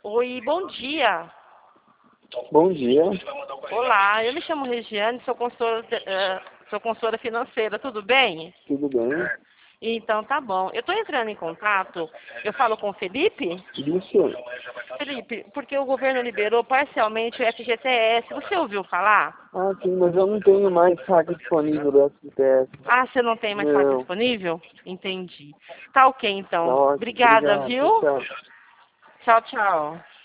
Oi, bom dia. Bom dia, Olá, eu me chamo Regiane, sou consultora financeira, tudo bem? tudo bem? Então tá bom. Eu estou entrando em contato, eu falo com o Felipe? Isso. Felipe, porque o governo liberou parcialmente o FGTS, você ouviu falar? Ah, sim, mas eu não tenho mais saque disponível do STS. Ah, você não tem mais saque Não. disponível? Entendi. Tá ok Tá então. ótimo, Obrigada, obrigado. viu? Tchau. Tchau, tchau.